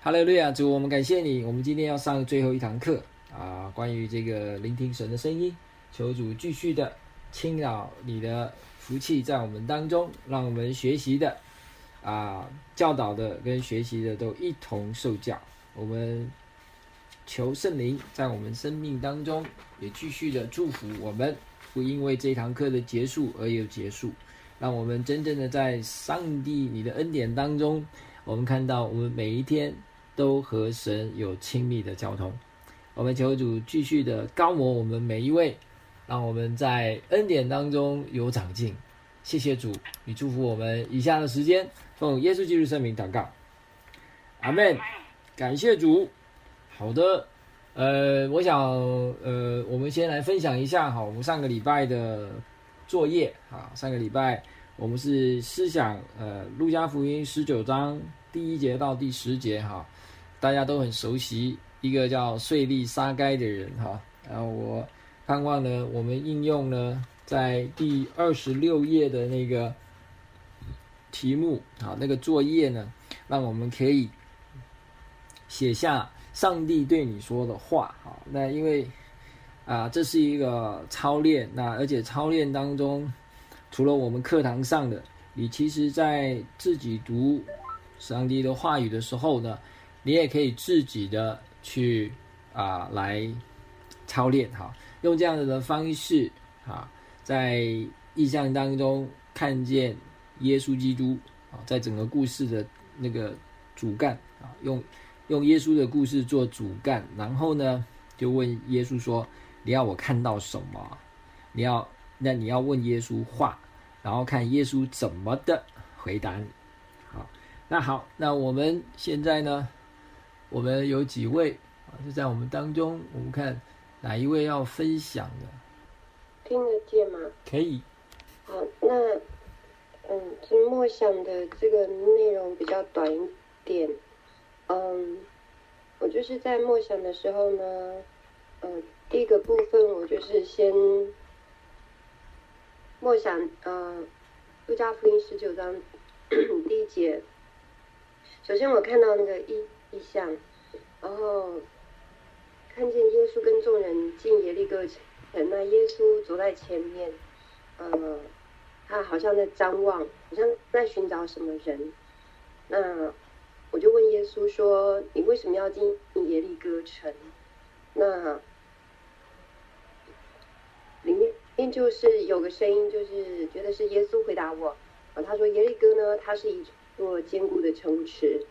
哈利路亚，主，我们感谢你。我们今天要上最后一堂课关于这个聆听神的声音，求主继续的倾倒你的福气在我们当中，让我们学习的教导的跟学习的都一同受教。我们求圣灵在我们生命当中也继续的祝福我们，不因为这堂课的结束而有结束，让我们真正的在上帝你的恩典当中，我们看到我们每一天都和神有亲密的交通。我们求主继续的高摩我们每一位，让我们在恩典当中有长进。谢谢主，你祝福我们以下的时间，奉耶稣基督圣名祷告，阿们。感谢主。好的，我想我们先来分享一下我们上个礼拜的作业上个礼拜我们是思想路加福音19章第1节到第10节大家都很熟悉一个叫税吏撒该的人然后我盼望呢我们应用呢在第26页的那个题目那个作业呢，让我们可以写下上帝对你说的话那因为这是一个操练，那而且操练当中除了我们课堂上的，你其实在自己读上帝的话语的时候呢，你也可以自己的去来操练用这样子的方式在意象当中看见耶稣基督在整个故事的那个主干用耶稣的故事做主干，然后呢就问耶稣说你要我看到什么，你要问耶稣话，然后看耶稣怎么的回答你。那我们现在呢，我们有几位就在我们当中，我们看哪一位要分享的？ 听得见吗？ 可以。 好，那这默想的这个内容比较短一点。我就是在默想的时候呢，第一个部分我就是先默想路加福音19章第1节。首先我看到那个意象，然后看见耶稣跟众人进耶利哥城，那耶稣走在前面，他好像在张望，好像在寻找什么人。那我就问耶稣说：“你为什么要进耶利哥城？”那里面就是有个声音，就是觉得是耶稣回答我。他说：“耶利哥呢，它是一座坚固的城池。”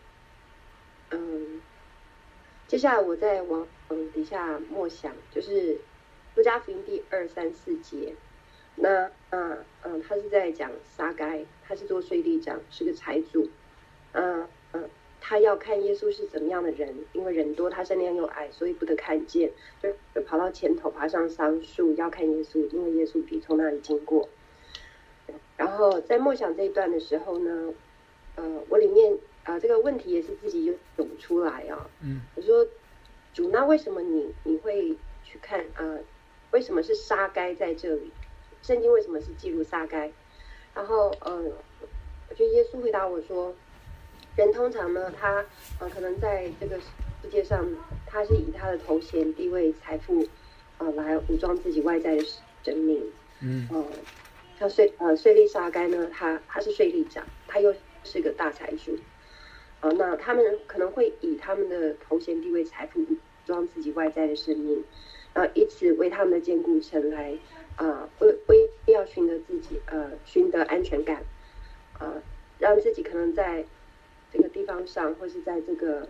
接下来我再往底下默想，就是路加福音第2、3、4节。那他是在讲撒该，他是做税吏长，是个财主。他要看耶稣是怎么样的人，因为人多，他身量又矮，所以不得看见，就跑到前头，爬上桑树要看耶稣，因为耶稣必从那里经过。然后在默想这一段的时候呢，我里面这个问题也是自己就涌出来我说主，那为什么你会去看为什么是撒该在这里？圣经为什么是记录撒该？然后我觉得耶稣回答我说，人通常呢，他可能在这个世界上，他是以他的头衔、地位、财富来武装自己外在的生命。像税吏撒该呢，他是税吏长，他又是个大财主。那他们可能会以他们的头衔、地位、财富武装自己外在的生命，以此为他们的坚固城来为要寻得安全感，让自己可能在这个地方上，或是在这个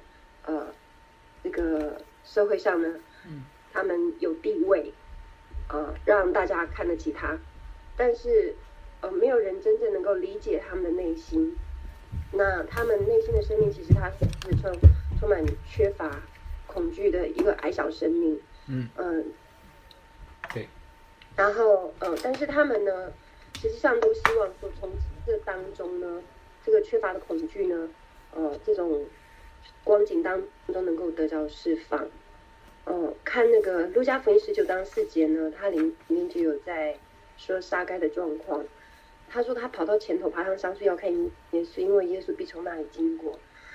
社会上呢，他们有地位，让大家看得起他，但是没有人真正能够理解他们的内心。那他们内心的生命其实他是充满缺乏、恐惧的一个矮小生命。 对。 然后但是他们呢，实际上都希望说从这当中呢，这个缺乏的恐惧呢，这种光景当中能够得到释放。看那个路加福音19章4节呢，它里面就有在说撒该的状况。他说他跑到前头，爬上桑树要看耶稣，因为耶稣必从那里经过。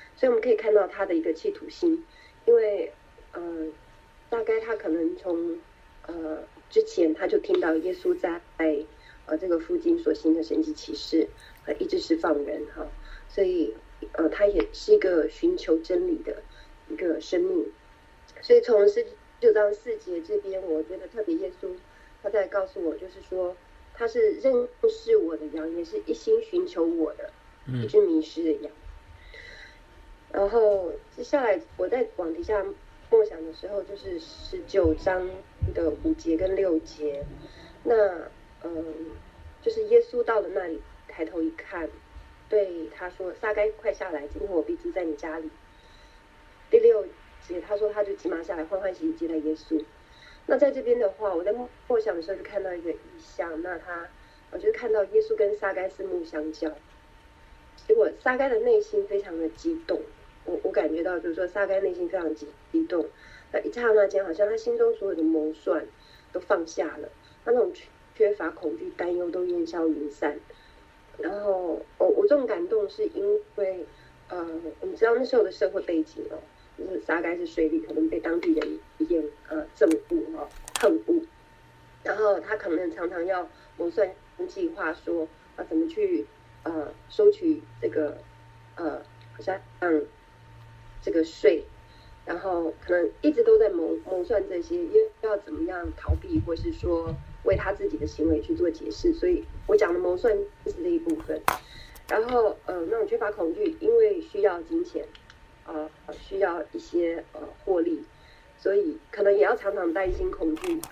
所以我们可以看到他的一个企图心，因为大概他可能从之前他就听到耶稣在这个附近所行的神迹奇事，医治释放人哈，所以他也是一个寻求真理的一个生命。所以从19章4节这边，我觉得特别耶稣他在告诉我，就是说他是认识我的羊，也是一心寻求我的一只迷失的羊。然后接下来我在往底下默想的时候，就是19章的5节跟6节，那就是耶稣到了那里，抬头一看，对他说：“撒该，快下来，今天我必住在你家里。”第6节他说他就急忙下来，欢欢喜喜接待耶稣。那在这边的话，我在默想的时候就看到一个意象，那我就看到耶稣跟撒该四目相交，结果撒该的内心非常的激动，我感觉到就是说撒该内心非常激动，那一刹那间好像他心中所有的谋算都放下了，他那种缺乏恐惧担忧都烟消云散。然后我这种感动是因为我们知道那时候的社会背景就是撒该是税吏，可能被当地人厌憎恶恨恶，然后他可能常常要谋算计划说怎么去收取这个好像这个税，然后可能一直都在谋算这些，因为要怎么样逃避，或是说为他自己的行为去做解释。所以我讲的谋算是这一部分。然后那种缺乏恐惧，因为需要金钱，需要一些获利，所以可能也要常常担心恐惧，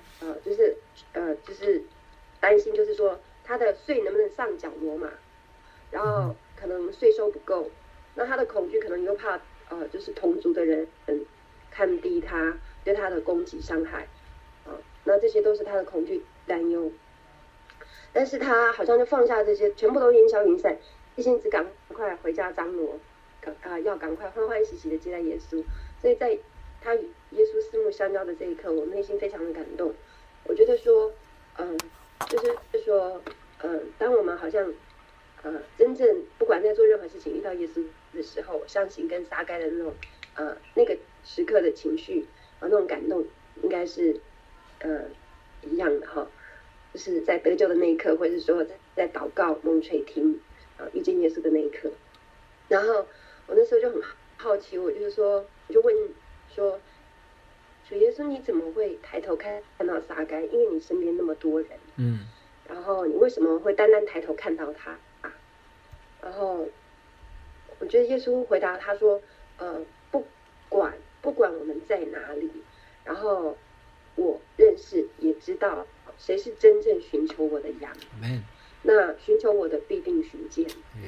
就是担心，就是说他的税能不能上缴罗马，然后可能税收不够，那他的恐惧可能又怕就是同族的人看低他，对他的攻击伤害，那这些都是他的恐惧担忧。但是他好像就放下这些，全部都烟消云散，一心只赶快回家张罗，要赶快欢欢喜喜的接待耶稣。所以在他与耶稣四目相交的这一刻，我内心非常的感动。我觉得说，就是说，当我们好像真正不管在做任何事情遇到耶稣的时候，我相信跟撒该的那种那个时刻的情绪那种感动应该是一样的哈。就是在得救的那一刻，或者是说在祷告蒙垂听遇见耶稣的那一刻。然后我那时候就很好奇，我就问说，主耶稣你怎么会抬头看到撒该？因为你身边那么多人，然后你为什么会单单抬头看到他然后我觉得耶稣回答他说，不管我们在哪里，然后我认识也知道谁是真正寻求我的羊，那寻求我的必定寻见。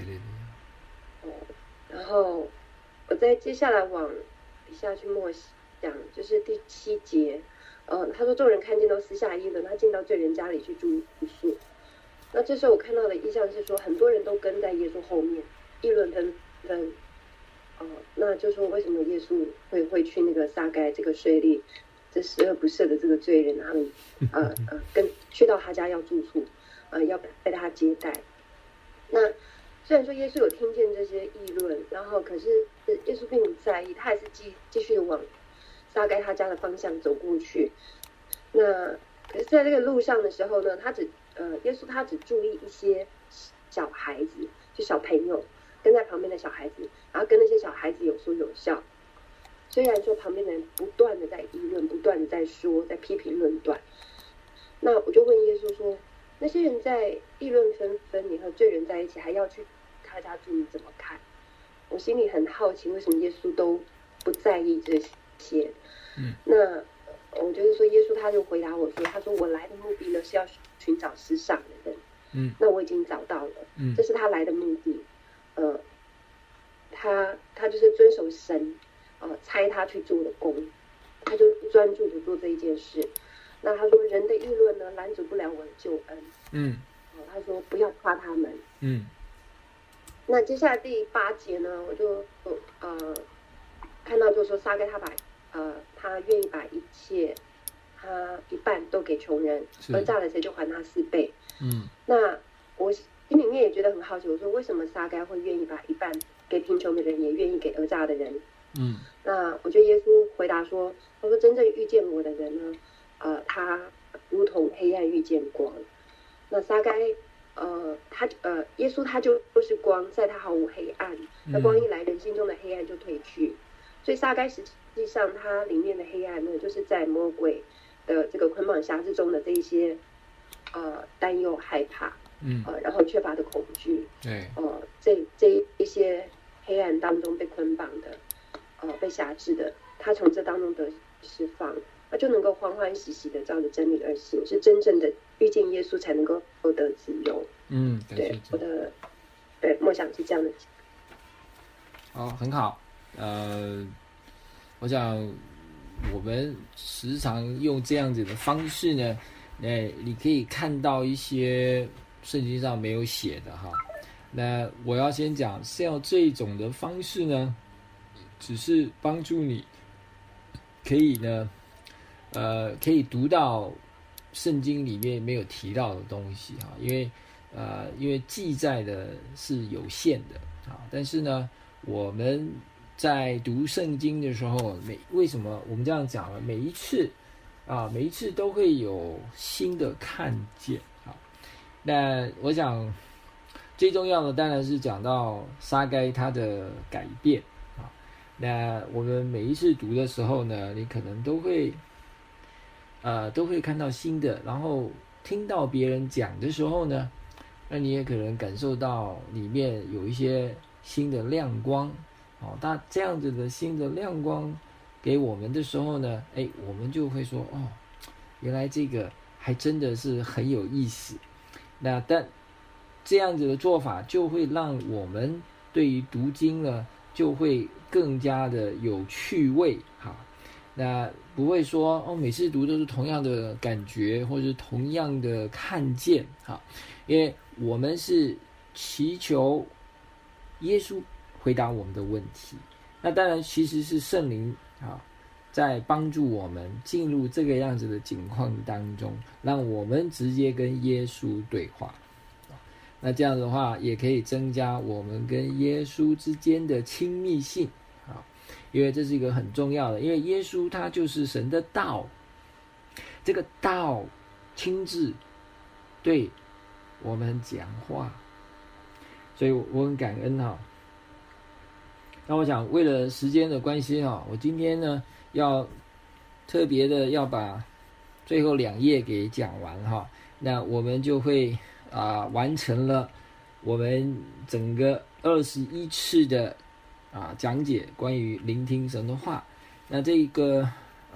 然后我再接下来往底下去默想，就是第7节，他说众人看见都私下议论，他进到罪人家里去住宿。那这时候我看到的意象是说，很多人都跟在耶稣后面议论纷纷，那就说为什么耶稣会去那个撒该这个税吏，这十恶不赦的这个罪人，他们去到他家要住宿，要被他接待。那虽然说耶稣有听见这些议论，然后可是耶稣并不在意，他还是继续往撒该他家的方向走过去。那可是在这个路上的时候呢，耶稣他只注意一些小孩子，就小朋友跟在旁边的小孩子，然后跟那些小孩子有说有笑。虽然说旁边的人不断的在议论，不断的在说，在批评论断，那我就问耶稣说，那些人在议论纷纷，你和罪人在一起，还要去他家住，你怎么看？我心里很好奇，为什么耶稣都不在意这些？那我就是说，耶稣他就回答我说，他说我来的目的呢是要寻找失丧的人，那我已经找到了，这是他来的目的，他就是遵守神差他去做的工，他就专注的做这一件事。那他说人的议论呢拦阻不了我的救恩，他说不要夸他们，那接下来第8节呢，我就看到就是说撒该他愿意把一切他一半都给穷人，而诈了谁就还他4倍。那我心里面也觉得很好奇，我说为什么撒该会愿意把一半给贫穷的人，也愿意给讹诈的人。 那我觉得耶稣回答说，他说真正遇见我的人呢，他如同黑暗遇见光。那撒该，耶稣他就是光，在他毫无黑暗。那光一来，人心中的黑暗就退去。所以撒该实际上它里面的黑暗呢，就是在魔鬼的这个捆绑辖制中的这一些担忧、害怕，然后缺乏的恐惧，这一些黑暗当中被捆绑的。被辖制的，他从这当中得释放，他就能够欢欢喜喜的照着真理而行，是真正的遇见耶稣才能够获得自由。对，我的梦想是这样的。 很好。我想我们时常用这样子的方式呢，你可以看到一些圣经上没有写的哈。那我要先讲，像这种的方式呢，只是帮助你可以呢，可以读到圣经里面没有提到的东西哈，因为记载的是有限的啊，但是呢，我们在读圣经的时候，为什么我们这样讲呢？每一次都会有新的看见啊。那我想最重要的当然是讲到撒该他的改变。那我们每一次读的时候呢，你可能都会看到新的，然后听到别人讲的时候呢，那你也可能感受到里面有一些新的亮光。那这样子的新的亮光给我们的时候呢，我们就会说，原来这个还真的是很有意思。但这样子的做法就会让我们对于读经呢，就会更加的有趣味哈。那不会说每次读都是同样的感觉，或是同样的看见哈。因为我们是祈求耶稣回答我们的问题，那当然其实是圣灵在帮助我们进入这个样子的境况当中，让我们直接跟耶稣对话。那这样的话也可以增加我们跟耶稣之间的亲密性啊，因为这是一个很重要的，因为耶稣他就是神的道，这个道亲自对我们讲话，所以我很感恩哈。那我想为了时间的关系我今天呢要特别的要把最后2页给讲完哈，那我们就会完成了我们整个21次的讲解关于聆听神的话。那这个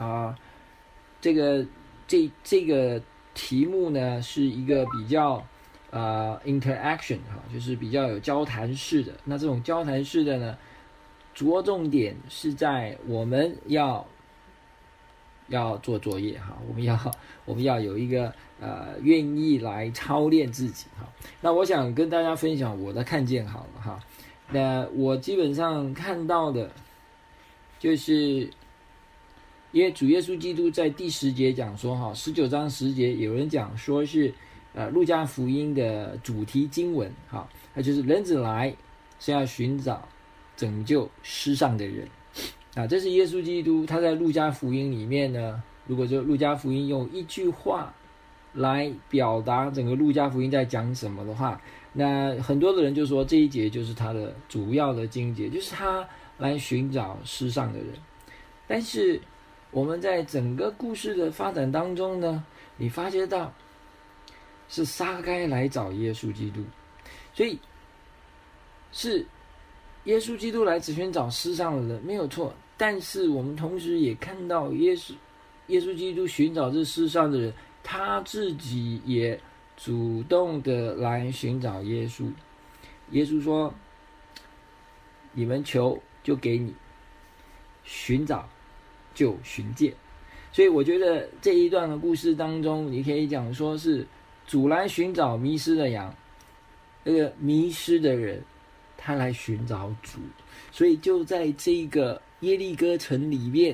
题目呢是一个比较interaction就是比较有交谈式的。那这种交谈式的呢，着重点是在我们要做作业哈，我们要有一个愿意来操练自己哈。那我想跟大家分享我的看见好了哈。那我基本上看到的就是因为主耶稣基督在第10节讲说19章10节有人讲说是路加福音的主题经文那就是人子来是要寻找拯救失丧的人。这是耶稣基督他在路加福音里面呢，如果说路加福音用一句话来表达整个路加福音在讲什么的话，那很多的人就说这一节就是他的主要的经节，就是他来寻找失丧的人。但是我们在整个故事的发展当中呢，你发觉到是撒该来找耶稣基督，所以是耶稣基督来寻找失丧的人没有错，但是我们同时也看到耶稣基督寻找这失丧的人，他自己也主动的来寻找耶稣。耶稣说你们求就给你，寻找就寻见。所以我觉得这一段的故事当中，你可以讲说是主来寻找迷失的羊，那个迷失的人他来寻找主。所以就在这个耶利哥城里面，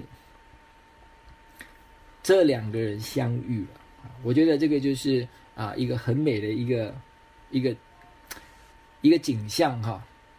这2个人相遇了。我觉得这个就是一个很美的一个景象哈。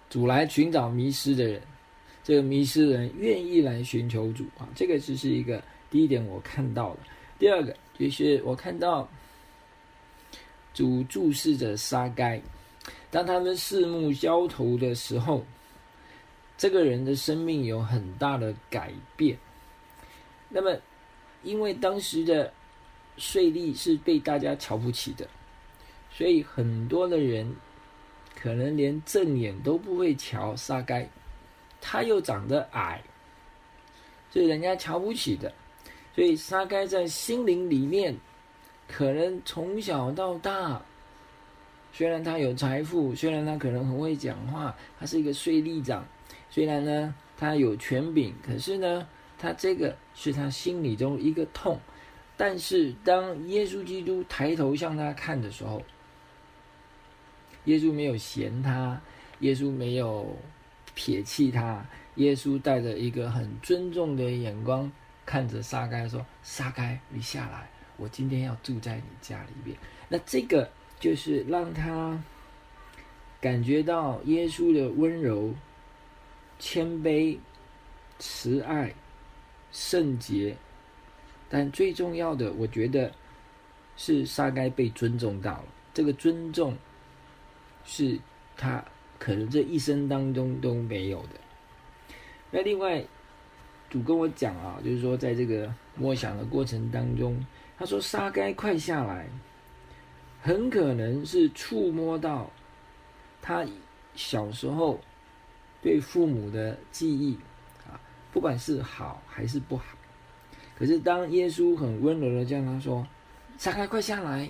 主来寻找迷失的人，这个迷失的人愿意来寻求主啊，这个就是一个第一点我看到了。第二个就是我看到主注视着撒该，当他们四目交投的时候，这个人的生命有很大的改变。那么因为当时的税吏是被大家瞧不起的，所以很多的人可能连正眼都不会瞧撒该，他又长得矮，所以人家瞧不起的。所以撒该在心灵里面，可能从小到大，虽然他有财富，虽然他可能很会讲话，他是一个税吏长，虽然呢他有权柄，可是呢他这个是他心里中一个痛。但是当耶稣基督抬头向他看的时候，耶稣没有嫌他，耶稣没有撇弃他，耶稣带着一个很尊重的眼光看着撒该说：撒该，你下来，我今天要住在你家里面。那这个就是让他感觉到耶稣的温柔、谦卑、慈爱、圣洁。但最重要的，我觉得是撒该被尊重到了。这个尊重是他可能这一生当中都没有的。那另外主跟我讲啊，就是说在这个默想的过程当中，他说撒该快下来，很可能是触摸到他小时候对父母的记忆啊，不管是好还是不好。可是当耶稣很温柔的叫他说：撒该快下来，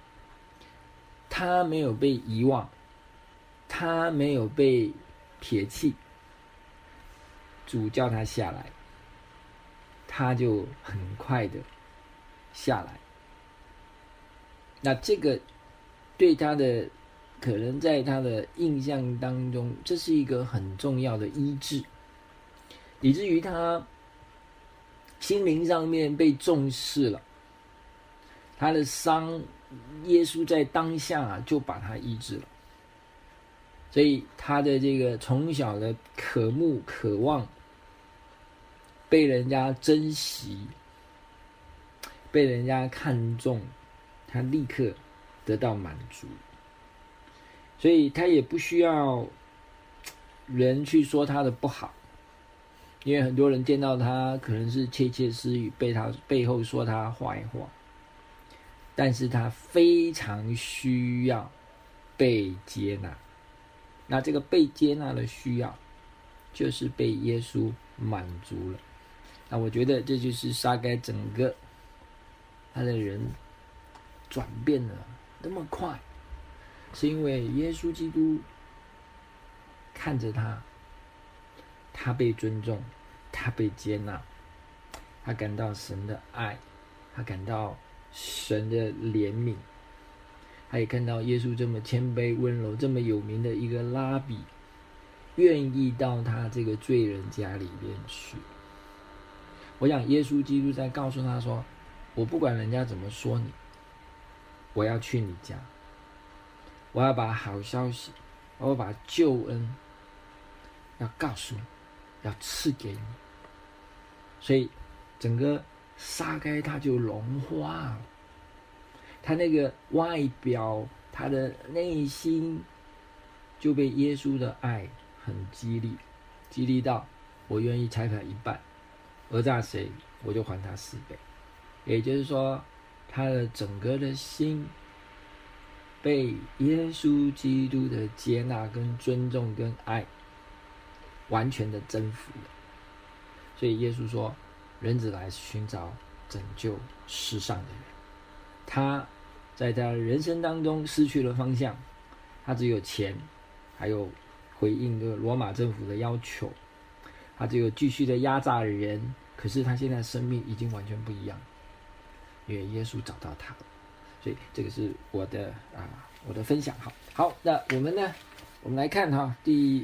他没有被遗忘，他没有被撇弃，主叫他下来，他就很快的下来。那这个对他的可能在他的印象当中，这是一个很重要的医治，以至于他心灵上面被重视了，他的伤，耶稣在当下就把他医治了。所以他的这个从小的渴慕、渴望，被人家珍惜，被人家看重，他立刻得到满足。所以他也不需要人去说他的不好，因为很多人见到他可能是窃窃私语，被他背后说他坏话，但是他非常需要被接纳。那这个被接纳的需要，就是被耶稣满足了。那我觉得这就是撒该整个他的人转变了那么快，是因为耶稣基督看着他，他被尊重，他被接纳，他感到神的爱，他感到神的怜悯，他也看到耶稣这么谦卑温柔，这么有名的一个拉比，愿意到他这个罪人家里面去。我想耶稣基督在告诉他说：我不管人家怎么说你，我要去你家，我要把好消息，我要把救恩要告诉你，要赐给你。所以整个撒该他就融化了，他那个外表，他的内心就被耶稣的爱很激励到我愿意拆开一半，讹诈谁我就还他4倍。也就是说，他的整个的心被耶稣基督的接纳跟尊重跟爱完全的征服了。所以耶稣说，人子来寻找拯救世上的人。他在他人生当中失去了方向，他只有钱，还有回应这个罗马政府的要求，他只有继续的压榨人。可是他现在生命已经完全不一样，因为耶稣找到他了。所以这个是我的分享。好，那我们呢，我们来看第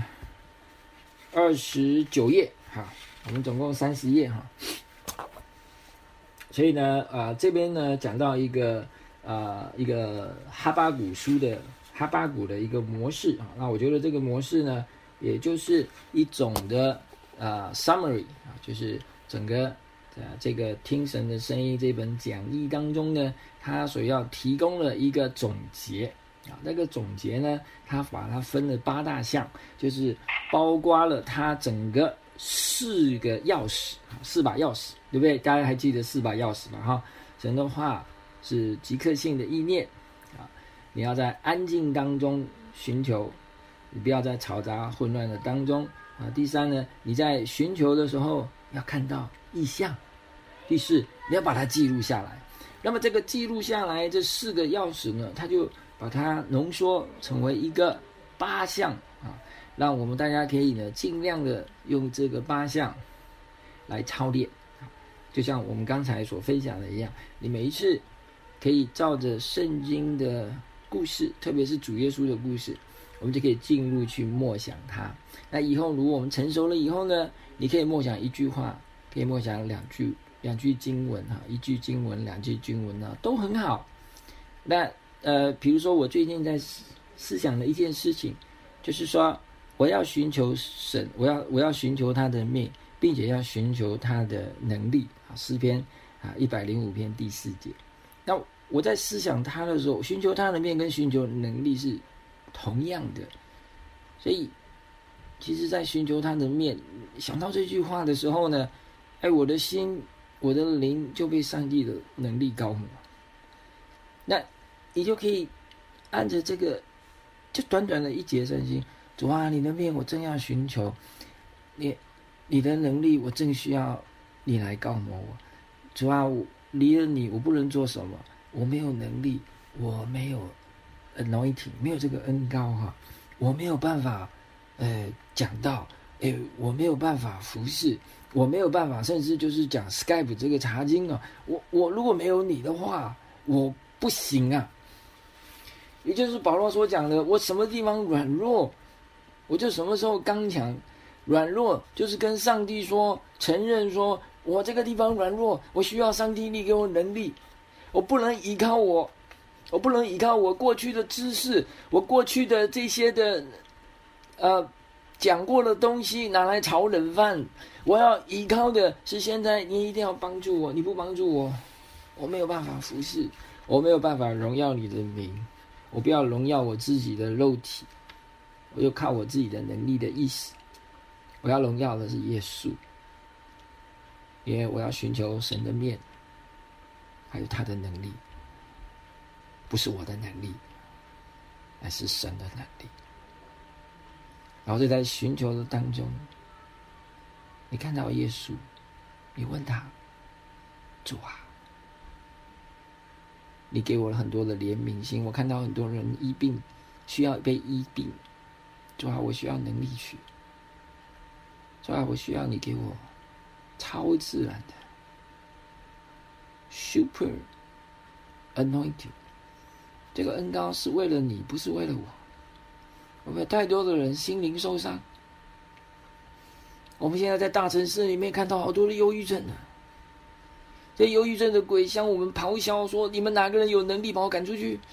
29页我们总共30页所以呢这边呢讲到一个哈巴谷书的哈巴谷的一个模式啊。那我觉得这个模式呢，也就是一种的summary 啊，就是整个这个听神的声音这本讲义当中呢，他所要提供了一个总结啊。那个总结呢，他把它分了8大项，就是包括了他整个4个钥匙，4把钥匙，对不对？大家还记得4把钥匙吧？哈，神的话是即刻性的意念啊，你要在安静当中寻求，你不要在嘈杂混乱的当中啊。第3呢，你在寻求的时候要看到异象。第4，你要把它记录下来。那么这个记录下来这4个钥匙呢，它就把它浓缩成为一个8项啊，让我们大家可以呢尽量的用这个8项来操练。就像我们刚才所分享的一样，你每一次可以照着圣经的故事，特别是主耶稣的故事，我们就可以进入去默想它。那以后如果我们成熟了以后呢，你可以默想1句话，可以默想2句经文哈，1句经文2句经文啊，都很好。那比如说我最近在思想的一件事情，就是说我要寻求神，我要寻求他的面，并且要寻求他的能力啊。诗篇105篇第4节。那我在思想他的时候，寻求他的面跟寻求能力是同样的，所以其实在寻求他的面，想到这句话的时候呢，我的心我的灵就被上帝的能力高摩。那你就可以按着这个，就短短的1节圣经，主啊，你的面我正要寻求，你的能力我正需要你来高摩我。主啊，我离了你我不能做什么，我没有能力，我没有 anointing， 没有这个恩膏哈，我没有办法讲道，我没有办法服侍，我没有办法，甚至就是讲 Skype 这个查经啊，我如果没有你的话，我不行啊。也就是保罗所讲的，我什么地方软弱，我就什么时候刚强。软弱就是跟上帝说，承认说我这个地方软弱，我需要上帝力给我能力，我不能依靠我不能依靠我过去的知识，我过去的这些的讲过的东西拿来炒冷饭，我要依靠的是现在你一定要帮助我，你不帮助我，我没有办法服侍，我没有办法荣耀你的名，我不要荣耀我自己的肉体，我就靠我自己的能力的意思，我要荣耀的是耶稣，因为我要寻求神的面，还有他的能力，不是我的能力，而是神的能力。然后就在寻求的当中，你看到耶稣，你问他，主啊，你给我了很多的怜悯心，我看到很多人医病需要被医病，主啊，我需要能力去，主啊，我需要你给我超自然的 super anointing， 这个恩膏是为了你，不是为了我。我们有太多的人心灵受伤，我们现在在大城市里面看到好多的忧郁症啊，这忧郁症的鬼向我们咆哮说，你们哪个人有能力把我赶出去？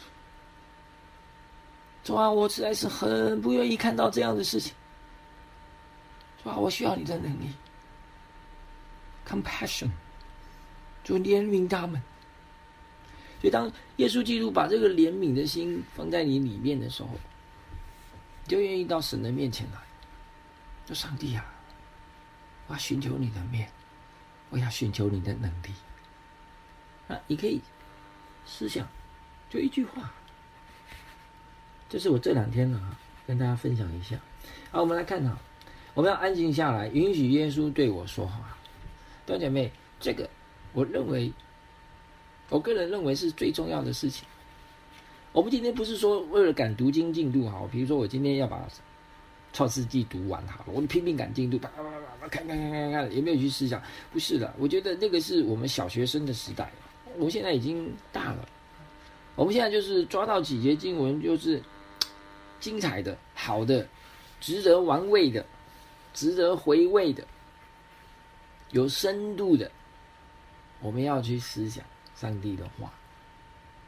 主啊，我实在是很不愿意看到这样的事情，主啊，我需要你的能力 compassion， 就怜悯他们。所以当耶稣基督把这个怜悯的心放在你里面的时候，你就愿意到神的面前来，说上帝啊，我要寻求你的面，我要寻求你的能力。你可以思想，就一句话，这是我这2天跟大家分享一下。好，我们来看我们要安静下来，允许耶稣对我说话。弟兄姐妹，这个我个人认为是最重要的事情。我们今天不是说为了赶读经进度好，比如说我今天要把创世纪读完好了，我拼命赶进度，看，有没有去思想？不是的，我觉得那个是我们小学生的时代，我现在已经大了。我们现在就是抓到几节经文，就是精彩的、好的、值得玩味的、值得回味的、有深度的，我们要去思想上帝的话。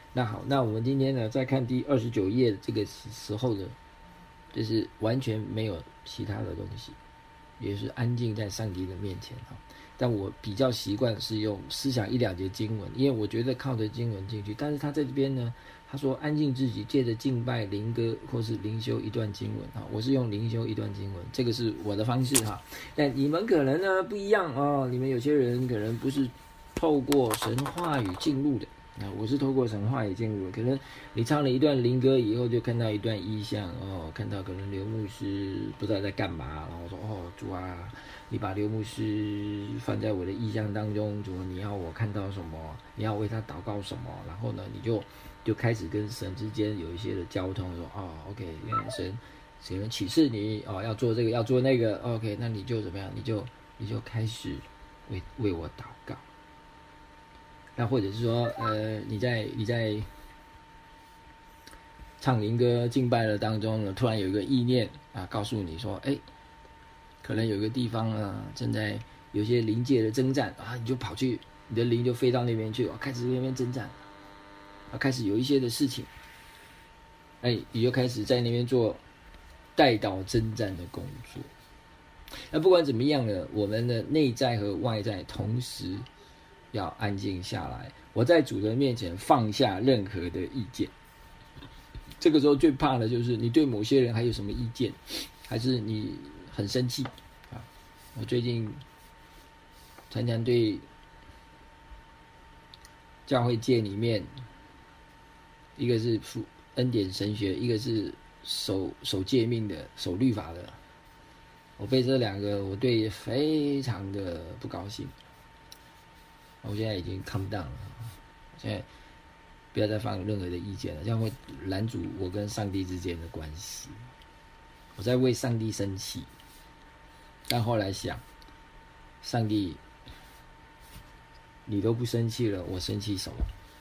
那好，那我们今天呢，在看第29页这个时候呢，就是完全没有其他的东西，也是安静在上帝的面前哈。但我比较习惯是用思想1-2节经文，因为我觉得靠着经文进去。但是他在这边呢，他说安静自己，借着敬拜、灵歌或是灵修一段经文哈。我是用灵修一段经文，这个是我的方式哈。但你们可能呢不一样哦，你们有些人可能不是透过神话语进入的。我是透过神话语进入，可能你唱了一段灵歌以后，就看到一段意象哦，看到可能刘牧师不知道在干嘛，然后我说哦主啊，你把刘牧师放在我的意象当中，主你要我看到什么，你要为他祷告什么，然后呢你就开始跟神之间有一些的交通，说哦 OK， 原来神启示你哦要做这个要做那个 OK， 那你就怎么样，你就开始为我祷告。那或者是说，你在唱灵歌敬拜的当中呢，突然有一个意念啊，告诉你说，可能有一个地方啊，正在有些灵界的征战啊，你就跑去，你的灵就飞到那边去，开始那边征战，开始有一些的事情，你就开始在那边做代祷征战的工作。那不管怎么样呢，我们的内在和外在同时要安静下来，我在主的面前放下任何的意见。这个时候最怕的就是你对某些人还有什么意见，还是你很生气啊？我最近常常对教会界里面，一个是恩典神学，一个是守诫命的、守律法的，我被这两个我对非常的不高兴。我现在已经 calm down 了，现在不要再放任何的意见了，这样会拦阻我跟上帝之间的关系。我在为上帝生气，但后来想，上帝，你都不生气了，我生气什么？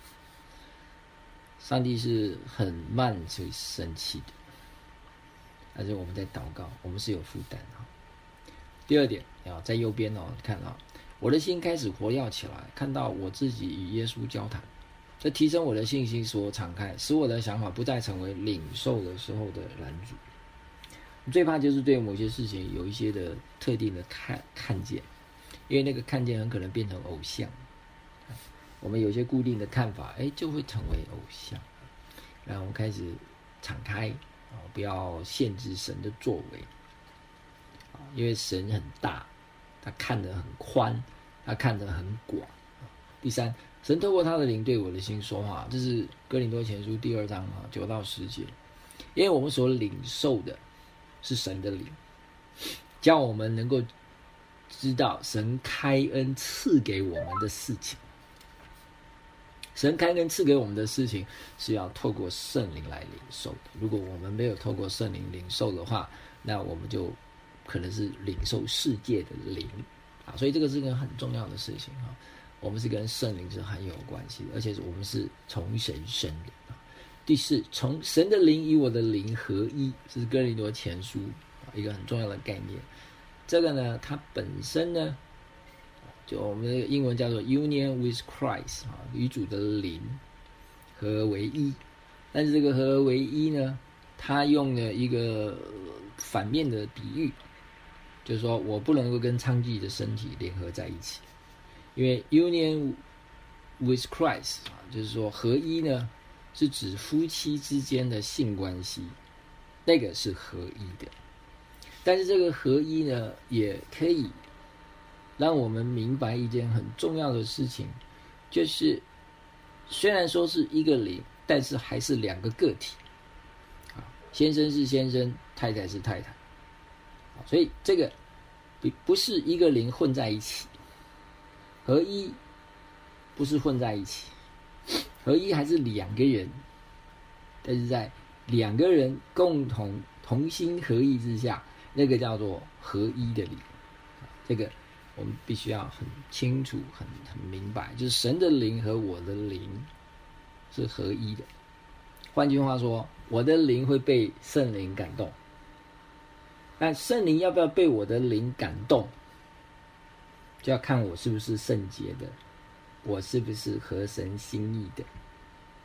上帝是很慢去生气的，但是我们在祷告，我们是有负担。第二点，在右边看到。我的心开始活跃起来，看到我自己与耶稣交谈，这提升我的信心，使我敞开，使我的想法不再成为领受的时候的拦阻。最怕就是对某些事情有一些的特定的看见，因为那个看见很可能变成偶像。我们有些固定的看法，就会成为偶像。然后我们开始敞开，不要限制神的作为，因为神很大。他看得很宽，他看得很广。第三，神透过他的灵对我的心说话，这是哥林多前书2章9到10节。因为我们所领受的是神的灵，叫我们能够知道神开恩赐给我们的事情。神开恩赐给我们的事情是要透过圣灵来领受的。如果我们没有透过圣灵领受的话，那我们就可能是领受世界的灵所以这个是一个很重要的事情我们是跟圣灵是很有关系的，而且我们是从神生的。第四，从神的灵与我的灵合一，这是哥林多前书一个很重要的概念。这个呢，它本身呢，就我们的英文叫做 union with Christ 与主的灵合为一。但是这个合为一呢，它用了一个反面的比喻，就是说我不能够跟娼妓的身体联合在一起，因为 union with Christ 就是说合一呢，是指夫妻之间的性关系，那个是合一的。但是这个合一呢，也可以让我们明白一件很重要的事情，就是虽然说是一个灵，但是还是两个个体。先生是先生，太太是太太。所以这个不是一个灵混在一起，合一不是混在一起，合一还是两个人，但是在两个人同心合意之下，那个叫做合一的灵。这个我们必须要很清楚、很明白，就是神的灵和我的灵是合一的。换句话说，我的灵会被圣灵感动，但圣灵要不要被我的灵感动，就要看我是不是圣洁的，我是不是合神心意的。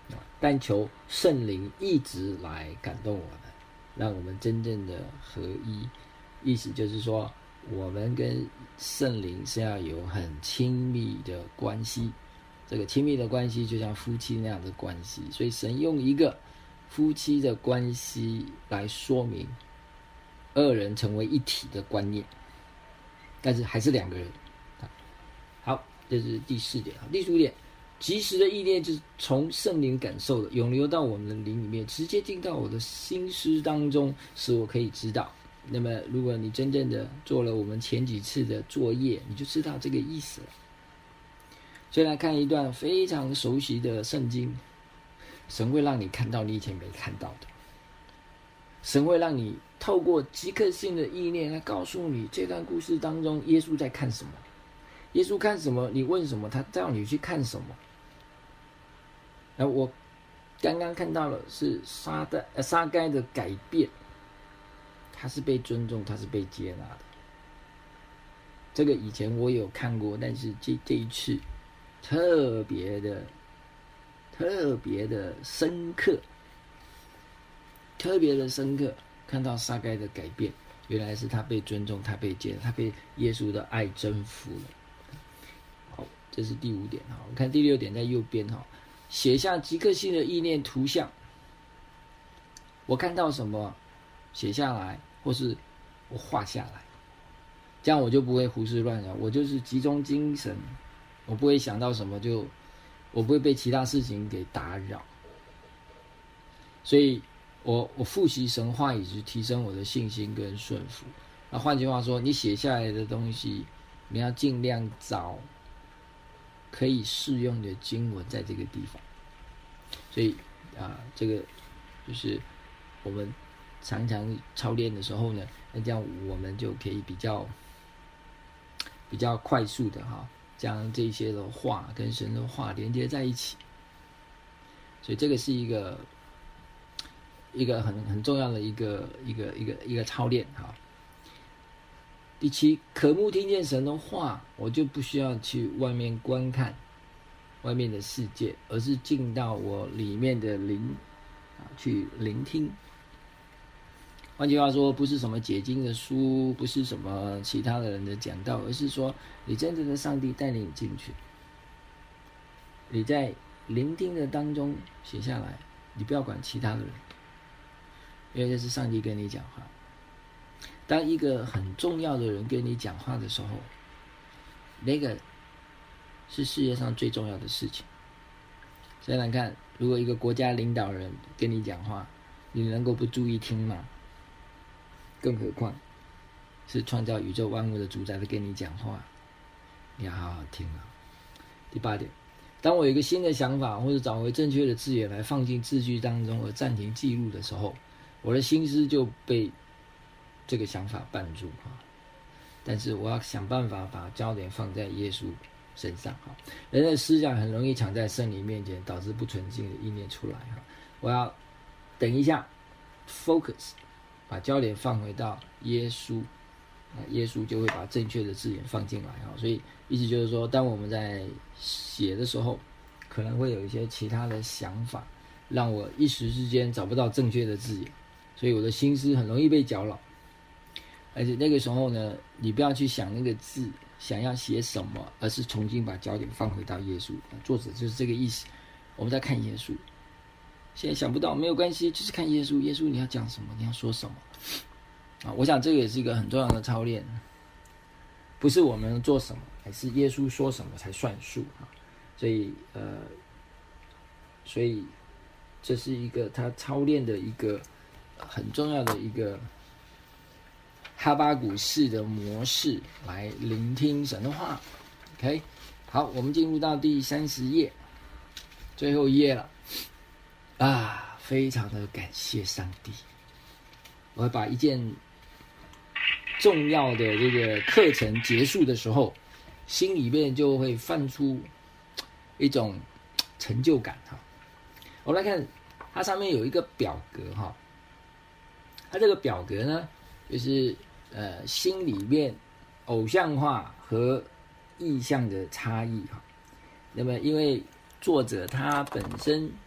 但求圣灵一直来感动我们，让我们真正的合一。意思就是说，我们跟圣灵是要有很亲密的关系，这个亲密的关系就像夫妻那样的关系，所以神用一个夫妻的关系来说明二人成为一体的观念，但是还是两个人。好，这是第4点。第5点，及时的意念就是从圣灵感受的，涌流到我们的灵里面，直接进到我的心思当中，使我可以知道。那么如果你真正的做了我们前几次的作业，你就知道这个意思了。所以来看一段非常熟悉的圣经，神会让你看到你以前没看到的，神会让你透过即刻性的意念来告诉你这段故事当中耶稣在看什么，耶稣看什么，你问什么，他叫你去看什么。我刚刚看到了是撒该的改变，他是被尊重，他是被接纳的。这个以前我有看过，但是这一次特别的深刻，看到撒该的改变，原来是他被尊重，他被接纳，他被耶稣的爱征服了。好，这是第5点。好，我看第6点在右边。写下即刻性的意念图像，我看到什么写下来，或是我画下来，这样我就不会胡思乱想，我就是集中精神，我不会想到什么我不会被其他事情给打扰。所以我复习神话语是提升我的信心跟顺服。那换句话说，你写下来的东西，你要尽量找可以适用的经文在这个地方。所以这个就是我们常常操练的时候呢，那这样我们就可以比较快速的将这些的话跟神的话连接在一起。所以这个是一个很重要的一个操练。第7，渴慕听见神的话，我就不需要去外面观看外面的世界，而是进到我里面的灵去聆听。换句话说，不是什么解经的书，不是什么其他的人的讲道，而是说你真正的上帝带领你进去，你在聆听的当中写下来，你不要管其他的人，因为这是上帝跟你讲话。当一个很重要的人跟你讲话的时候，那个是世界上最重要的事情。想想看，如果一个国家领导人跟你讲话，你能够不注意听吗？更何况是创造宇宙万物的主宰在跟你讲话，你要好好听啊。第8点，当我有一个新的想法，或者找回正确的字眼来放进字句当中而暂停记录的时候，我的心思就被这个想法绊住。但是我要想办法把焦点放在耶稣身上。人的思想很容易藏在圣灵面前，导致不纯净的意念出来。我要等一下 focus， 把焦点放回到耶稣，耶稣就会把正确的字眼放进来。所以意思就是说，当我们在写的时候，可能会有一些其他的想法，让我一时之间找不到正确的字眼，所以我的心思很容易被搅扰。而且那个时候呢，你不要去想那个字想要写什么，而是重新把焦点放回到耶稣。作者就是这个意思。我们在看耶稣，现在想不到没有关系，就是看耶稣。耶稣你要讲什么，你要说什么我想这个也是一个很重要的操练，不是我们做什么，还是耶稣说什么才算数。所以这是一个他操练的一个很重要的一个哈巴谷式的模式来聆听神的话。 OK， 好，我们进入到第30页，最后一页了非常的感谢上帝。我要把一件重要的这个课程结束的时候，心里面就会泛出一种成就感。我们来看它上面有一个表格，它这个表格呢就是心里面偶像化和意象的差异。那么因为作者他本身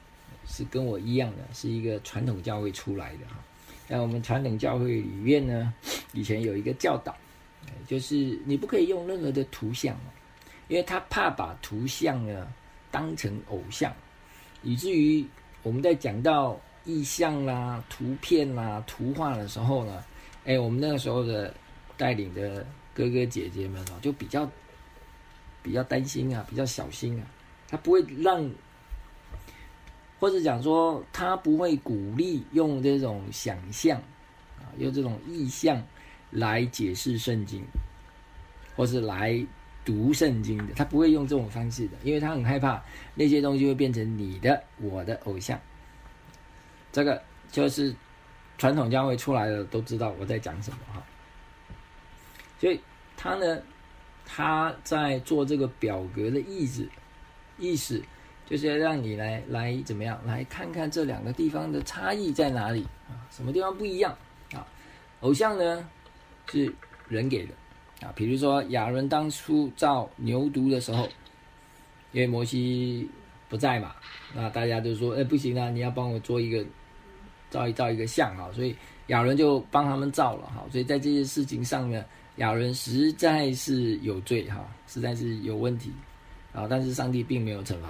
是跟我一样的，是一个传统教会出来的哈。在我们传统教会里面呢，以前有一个教导，就是你不可以用任何的图像，因为他怕把图像呢当成偶像，以至于我们在讲到意象啦、图片啦、图画的时候呢，我们那个时候的带领的哥哥姐姐们就比较担心啊，比较小心啊，他不会让，或者讲说他不会鼓励用这种想象啊，用这种意象来解释圣经，或是来读圣经的，他不会用这种方式的，因为他很害怕那些东西会变成你的、我的偶像。这个就是传统教会出来的都知道我在讲什么哈。所以他在做这个表格的意思就是要让你来怎么样来看看这两个地方的差异在哪里啊？什么地方不一样啊？偶像呢是人给的啊，比如说亚伦当初造牛犊的时候，因为摩西不在嘛，那大家就说不行啊，你要帮我做造一个像啊，所以亚伦就帮他们造了哈。所以在这些事情上呢，亚伦实在是有罪哈，实在是有问题啊，但是上帝并没有惩罚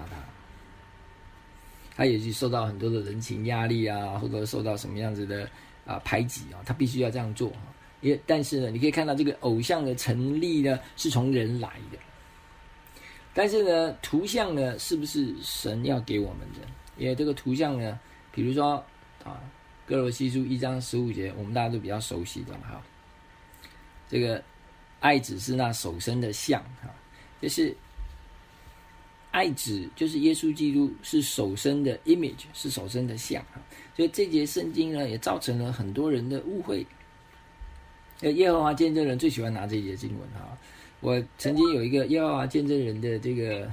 他也是受到很多的人情压力啊，或者受到什么样子的排挤啊，他必须要这样做。但是呢，你可以看到这个偶像的成立呢，是从人来的。但是呢，图像呢，是不是神要给我们的？因为这个图像呢，比如说哥罗西书1章15节，我们大家都比较熟悉的哈。这个爱子是那首生的像哈，就是爱子就是耶稣基督是首生的 image， 是首生的像哈。所以这节圣经呢，也造成了很多人的误会。耶和华见证人最喜欢拿这一节经文哈。我曾经有一个耶和华见证人的这个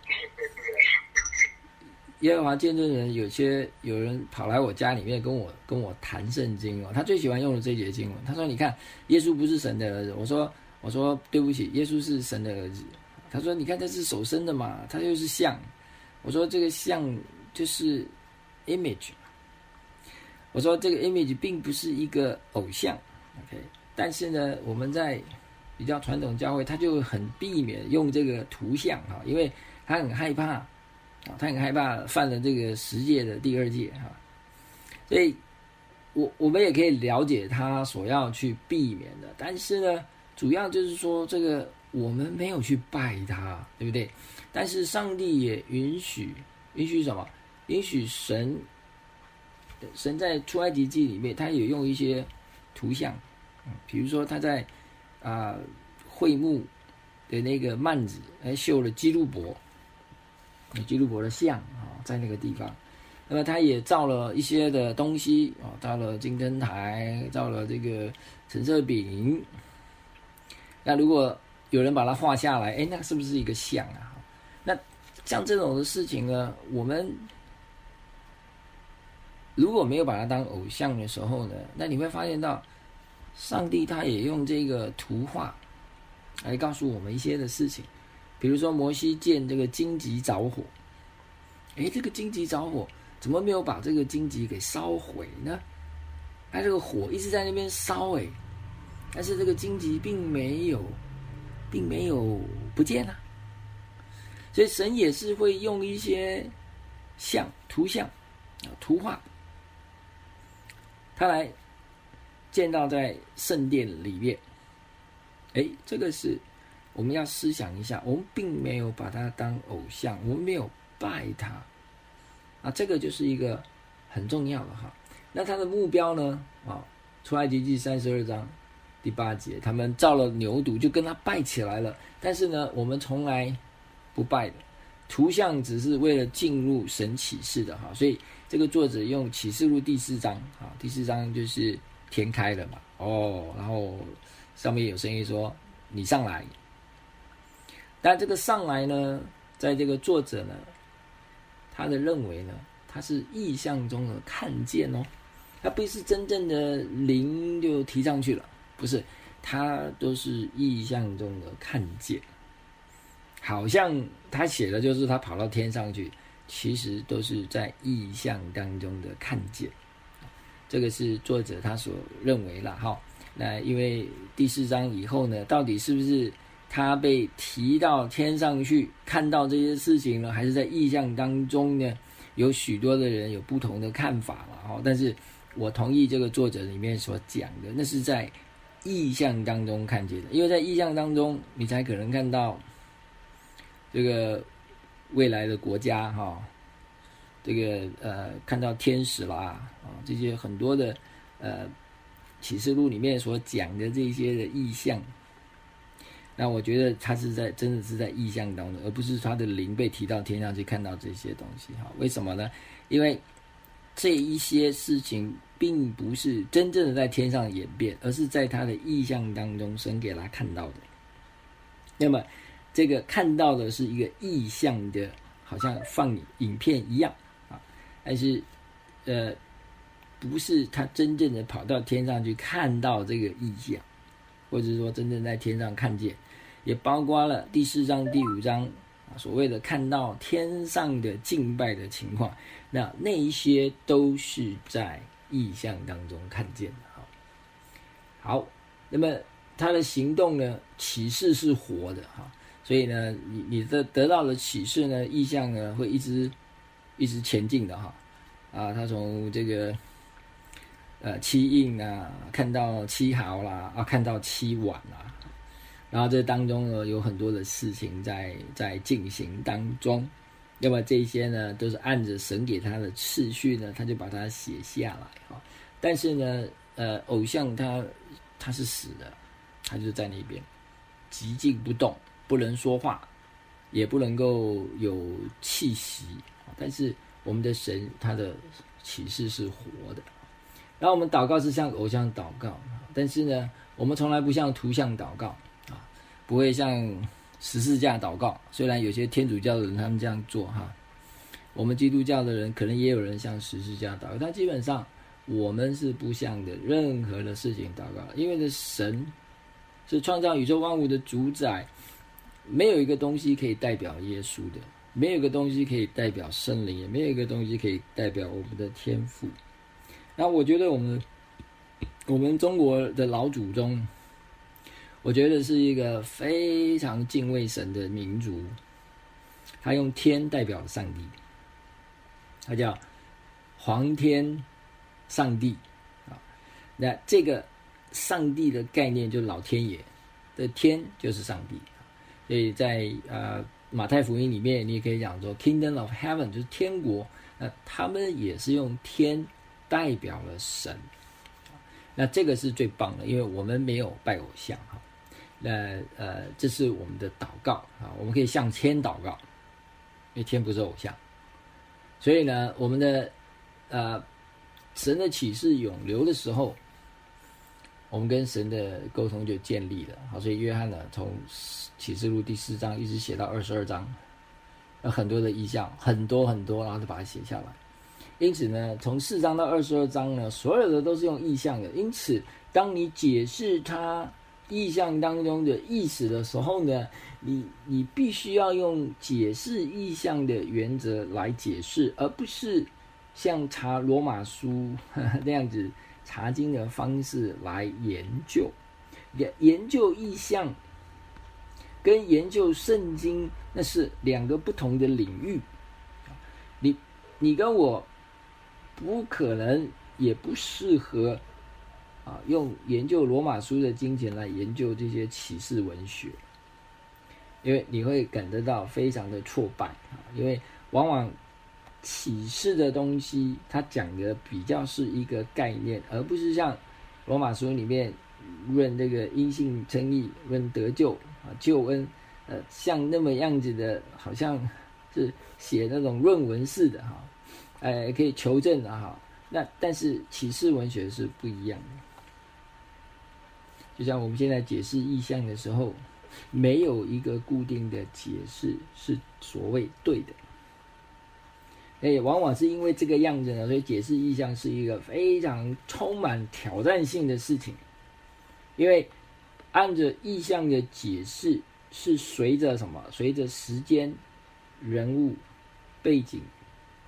耶和华见证人，有人跑来我家里面跟我谈圣经他最喜欢用的这节经文。他说：“你看，耶稣不是神的儿子。”我说对不起，耶稣是神的儿子。他说：“你看，这是首生的嘛，他又是像。”我说：“这个像就是 image。”我说：“这个 image 并不是一个偶像 ，OK。”但是呢，我们在比较传统教会，他就很避免用这个图像因为他很害怕。他很害怕犯了这个10诫的第2诫所以我们也可以了解他所要去避免的，但是呢，主要就是说这个我们没有去拜他，对不对？但是上帝也允许什么？允许神在出埃及记里面，他也用一些图像，比如说他在会幕的那个幔子还绣了基路伯的像在那个地方。那么他也造了一些的东西造了金灯台，造了这个陈设饼。那如果有人把它画下来，那是不是一个像啊？那像这种的事情呢，我们如果没有把它当偶像的时候呢，那你会发现到上帝他也用这个图画来告诉我们一些的事情。比如说摩西见这个荆棘着火，这个荆棘着火怎么没有把这个荆棘给烧毁呢？这个火一直在那边烧但是这个荆棘并没有不见啊。所以神也是会用一些图像图画，他来见到在圣殿里面。这个是我们要思想一下，我们并没有把它当偶像，我们没有拜它这个就是一个很重要的那他的目标呢出埃及记32章第8节，他们造了牛犊就跟他拜起来了。但是呢，我们从来不拜的，图像只是为了进入神启示的所以这个作者用启示录第4章第4章就是天开了嘛然后上面有声音说你上来。但这个上来呢，在这个作者呢，他的认为呢，他是意象中的看见他不是真正的灵就提上去了，不是，他都是意象中的看见。好像他写的就是他跑到天上去其实都是在意象当中的看见。这个是作者他所认为啦。那因为第4章以后呢，到底是不是他被提到天上去看到这些事情呢，还是在意象当中呢？有许多的人有不同的看法了。但是我同意这个作者里面所讲的，那是在意象当中看见的，因为在意象当中你才可能看到这个未来的国家这个看到天使啦这些很多的启示录里面所讲的这些的意象。那我觉得他是真的是在意象当中，而不是他的灵被提到天上去看到这些东西。为什么呢？因为这一些事情并不是真正的在天上演变，而是在他的意象当中神给他看到的。那么这个看到的是一个意象的，好像放影片一样但是不是他真正的跑到天上去看到这个意象，或者说真正在天上看见，也包括了第4章第5章所谓的看到天上的敬拜的情况，那一些都是在意象当中看见的。好，那么他的行动呢，启示是活的所以呢你得到的启示呢，意象呢会一直前进的他从这个7印看到7毫啦看到7碗啦，然后这当中呢有很多的事情在进行当中。那么这些呢都是按着神给他的次序呢，他就把它写下来但是呢偶像他是死的，他就在那边寂静不动，不能说话，也不能够有气息。但是我们的神他的启示是活的。然后我们祷告是向偶像祷告，但是呢我们从来不向图像祷告不会像十字架祷告。虽然有些天主教的人他们这样做我们基督教的人可能也有人向十字架祷告，但基本上我们是不向的任何的事情祷告，因为神是创造宇宙万物的主宰，没有一个东西可以代表耶稣的，没有一个东西可以代表圣灵，也没有一个东西可以代表我们的天父。那我觉得我们中国的老祖宗，我觉得是一个非常敬畏神的民族。他用天代表上帝，他叫皇天上帝那这个上帝的概念就是老天爷的天就是上帝。所以在马太福音里面你也可以讲说 Kingdom of Heaven 就是天国，那他们也是用天代表了神。那这个是最棒的，因为我们没有拜偶像那这是我们的祷告我们可以向天祷告，因为天不是偶像。所以呢我们的神的启示涌流的时候，我们跟神的沟通就建立了。所以约翰呢从启示录第4章一直写到22章，有很多的意象，很多，然后就把它写下来。因此呢从4章到22章呢，所有的都是用意象的。因此当你解释它意象当中的意思的时候呢，你必须要用解释意象的原则来解释，而不是像查罗马书那样子查经的方式来研究。研究意象跟研究圣经那是两个不同的领域。你跟我不可能也不适合用研究罗马书的经典来研究这些启示文学，因为你会感得到非常的挫败因为往往启示的东西它讲的比较是一个概念，而不是像罗马书里面论这个因信称义，论得救救恩像那么样子的，好像是写那种论文式的可以求证的那但是启示文学是不一样的。就像我们现在解释意象的时候，没有一个固定的解释是所谓对的。往往是因为这个样子呢，所以解释意象是一个非常充满挑战性的事情。因为按着意象的解释是随着什么？随着时间、人物、背景、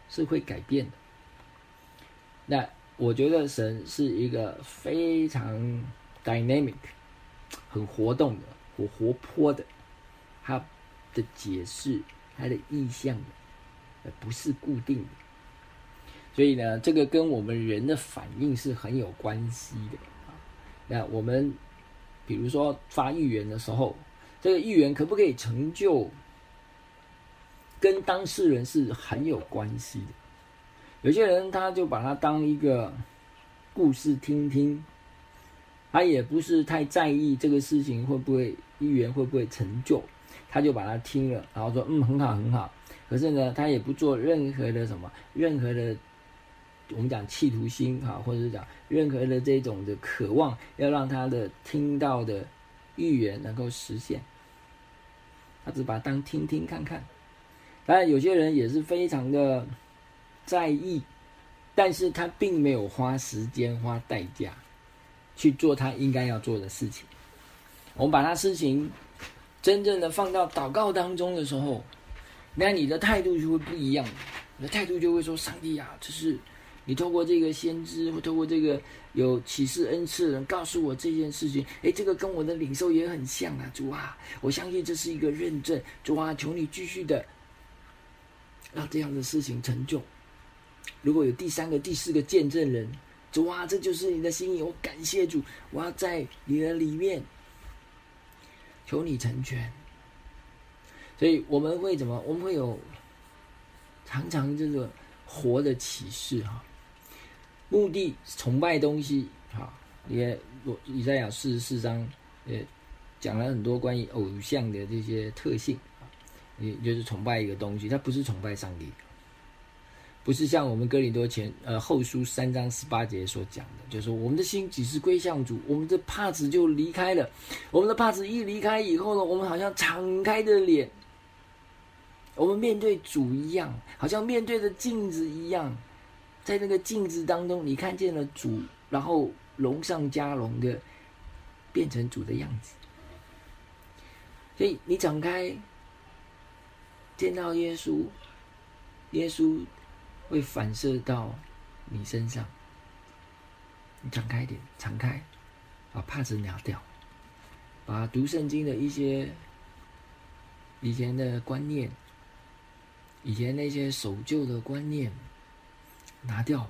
是会改变的。那我觉得神是一个非常 dynamic 很活动的活泼的，他的解释他的意象不是固定的，所以呢这个跟我们人的反应是很有关系的。那我们比如说发预言的时候，这个预言可不可以成就，跟当事人是很有关系的。有些人他就把它当一个故事听听，他也不是太在意这个事情会不会预言会不会成就，他就把它听了，然后说很好很好。可是呢，他也不做任何的任何的我们讲企图心或者是讲任何的这种的渴望，要让他的听到的预言能够实现，他只把它当听听看看。当然有些人也是非常的在意，但是他并没有花时间花代价去做他应该要做的事情。我们把他事情真正的放到祷告当中的时候，那你的态度就会不一样，你的态度就会说，上帝啊，就是你透过这个先知或透过这个有启示恩赐的人告诉我这件事情，这个跟我的领受也很像啊，主啊，我相信这是一个认证，主啊，求你继续的让这样的事情成就。如果有第三个第四个见证人，主啊，这就是你的心意，我感谢主，我要在你的里面求你成全。所以我们会我们会有常常这个活的启示目的崇拜东西也以赛亚44章也讲了很多关于偶像的这些特性，也就是崇拜一个东西，它不是崇拜上帝，不是像我们哥林多后书3章18节所讲的，就是说我们的心几时归向主，我们的帕子就离开了。我们的帕子一离开以后呢，我们好像敞开的脸，我们面对主一样，好像面对着镜子一样，在那个镜子当中你看见了主，然后龙上加龙的变成主的样子。所以你敞开见到耶稣，耶稣会反射到你身上。你敞开一点，敞开，把帕子拿掉，把读圣经的一些以前的观念，以前那些守旧的观念拿掉，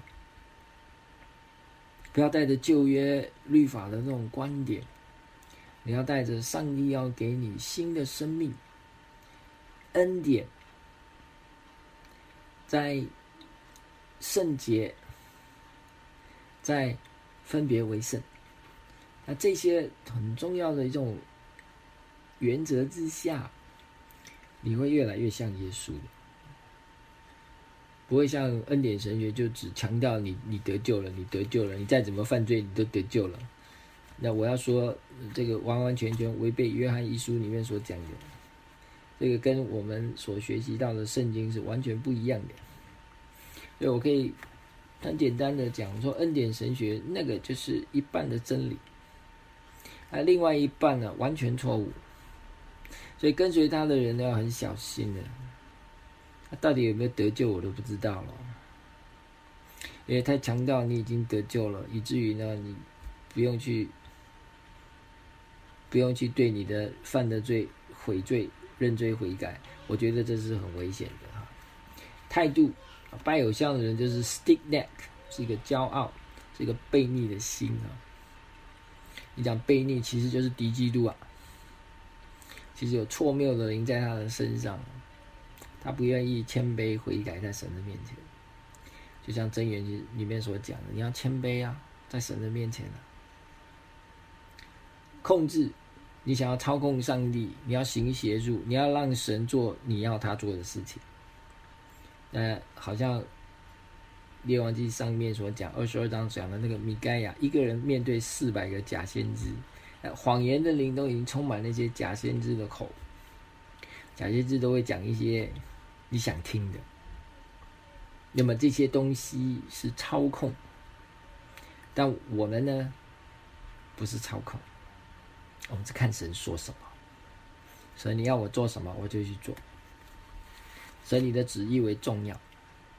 不要带着旧约律法的那种观点，你要带着上帝要给你新的生命恩典，在圣洁，在分别为圣，那这些很重要的一种原则之下，你会越来越像耶稣的，不会像恩典神学就只强调你得救了，你得救了，你再怎么犯罪你都得救了。那我要说这个完完全全违背约翰一书里面所讲的，这个跟我们所学习到的圣经是完全不一样的。所以我可以很简单的讲说，恩典神学那个就是一半的真理，另外一半呢完全错误。所以跟随他的人要很小心的，他到底有没有得救我都不知道了，因为太强调你已经得救了，以至于呢你不用去对你的犯的罪悔罪认罪悔改，我觉得这是很危险的态度。拜偶像的人就是 stick neck， 是一个骄傲，是一个悖逆的心你讲悖逆其实就是敌基督其实有错谬的灵在他的身上，他不愿意谦卑悔改在神的面前。就像箴言里面所讲的，你要谦卑在神的面前控制，你想要操控上帝，你要行协助，你要让神做你要他做的事情。好像列王记上面所讲22章讲的那个米该亚，一个人面对400个假先知，谎言的灵都已经充满那些假先知的口，假先知都会讲一些你想听的。那么这些东西是操控，但我们呢不是操控，我们是看神说什么，所以你要我做什么我就去做，所以你的旨意为重要。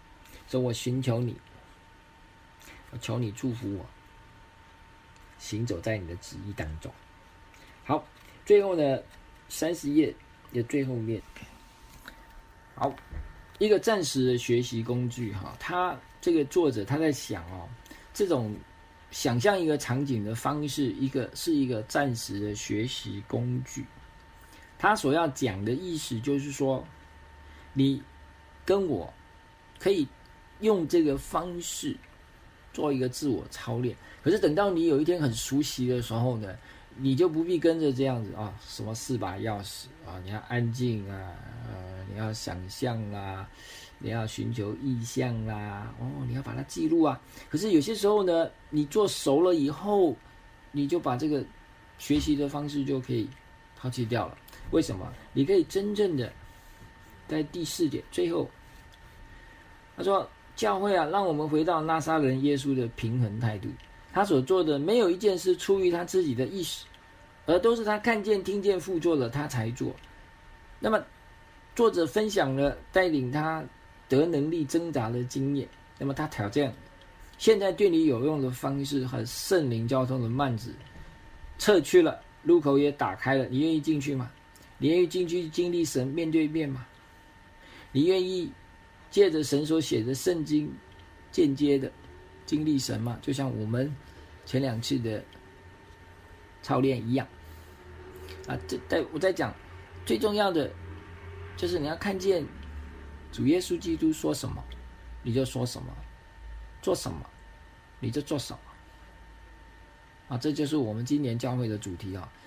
说我寻求你，我求你祝福我，行走在你的旨意当中。好，最后呢，30页的最后面，好，一个暂时的学习工具哈，他这个作者他在想哦，这种想象一个场景的方式，是一个暂时的学习工具。他所要讲的意思就是说，你跟我可以用这个方式做一个自我操练。可是等到你有一天很熟悉的时候呢，你就不必跟着这样子啊，什么4把钥匙啊，你要安静啊，你要想象啦，你要寻求意象啦，你要把它记录啊。可是有些时候呢，你做熟了以后，你就把这个学习的方式就可以抛弃掉了。为什么？你可以真正的在第4点最后，他说教会啊，让我们回到拿撒勒人耶稣的平衡态度。他所做的没有一件事出于他自己的意识，而都是他看见、听见、父做了，他才做。那么作者分享了带领他得能力挣扎的经验。那么他挑战现在对你有用的方式和圣灵交通的幔子撤去了，路口也打开了，你愿意进去吗？你愿意进去经历神面对面吗？你愿意借着神所写的圣经间接的经历神吗？就像我们前2次的操练一样啊！我在讲最重要的就是你要看见主耶稣基督说什么你就说什么，做什么你就做什么啊！这就是我们今年教会的主题啊！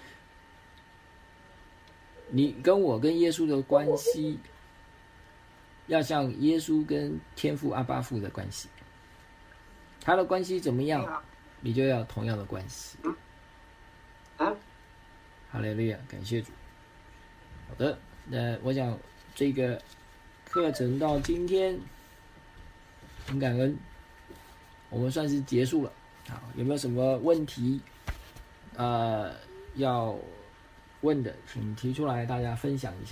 你跟我跟耶稣的关系要像耶稣跟天父阿爸父的关系，他的关系怎么样，你就要同样的关系。哈利路亚，感谢主。好的，那我想这个课程到今天很感恩，我们算是结束了。好，有没有什么问题要问的，请提出来，大家分享一下。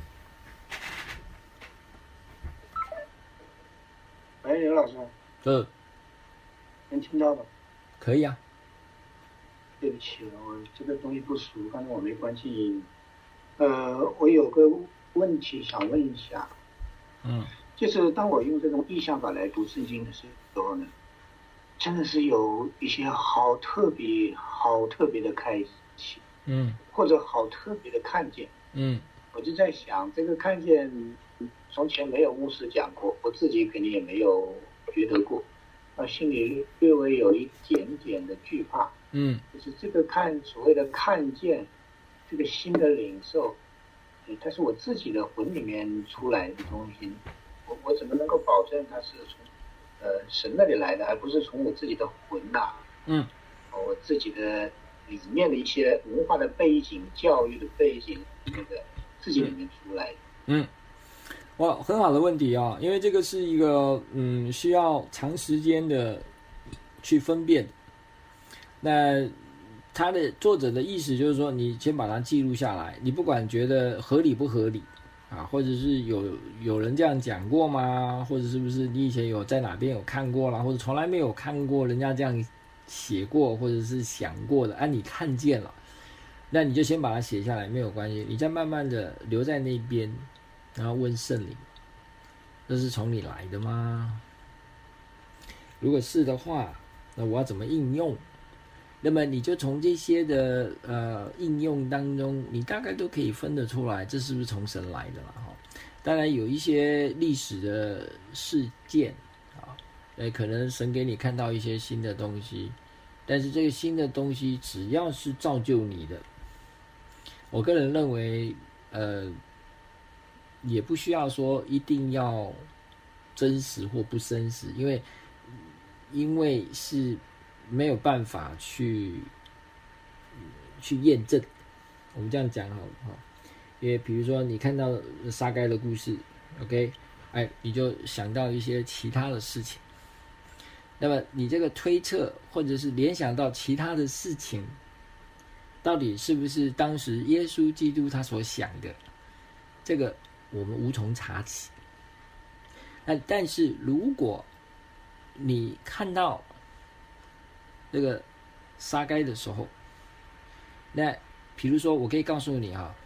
喂，刘老师。能听到吗？ 可以啊。 对不起，我这个东西不熟，刚才我没关静。我有个问题想问一下。就是当我用这种意象法来读圣经的时候呢，真的是有一些好特别的开启。或者好特别的看见。我就在想，这个看见从前没有牧师讲过，我自己肯定也没有觉得过，心里略微有一点点的惧怕。就是这个所谓的看见，这个新的领受，它是我自己的魂里面出来的东西，我怎么能够保证它是从神那里来的，而不是从我自己的魂呐？我自己的里面的一些文化的背景、教育的背景，那个自己里面出来的。 哇，很好的问题啊！因为这个是一个需要长时间的去分辨。那他的作者的意思就是说，你先把它记录下来，你不管觉得合理不合理啊，或者是有人这样讲过吗？或者是不是你以前有在哪边有看过啦，或者从来没有看过人家这样写过或者是想过的，你看见了，那你就先把它写下来，没有关系，你再慢慢的留在那边，然后问圣灵，这是从你来的吗？如果是的话，那我要怎么应用？那么你就从这些的应用当中，你大概都可以分得出来，这是不是从神来的了哈？当然有一些历史的事件啊，可能神给你看到一些新的东西，但是这个新的东西只要是造就你的，我个人认为也不需要说一定要真实或不真实，因为是没有办法去验证，我们这样讲好了哈。因为比如说你看到撒该的故事 ，OK， 你就想到一些其他的事情，那么你这个推测或者是联想到其他的事情，到底是不是当时耶稣基督他所想的，这个我们无从查起。 但是如果你看到这个撒该的时候，那比如说我可以告诉你哈，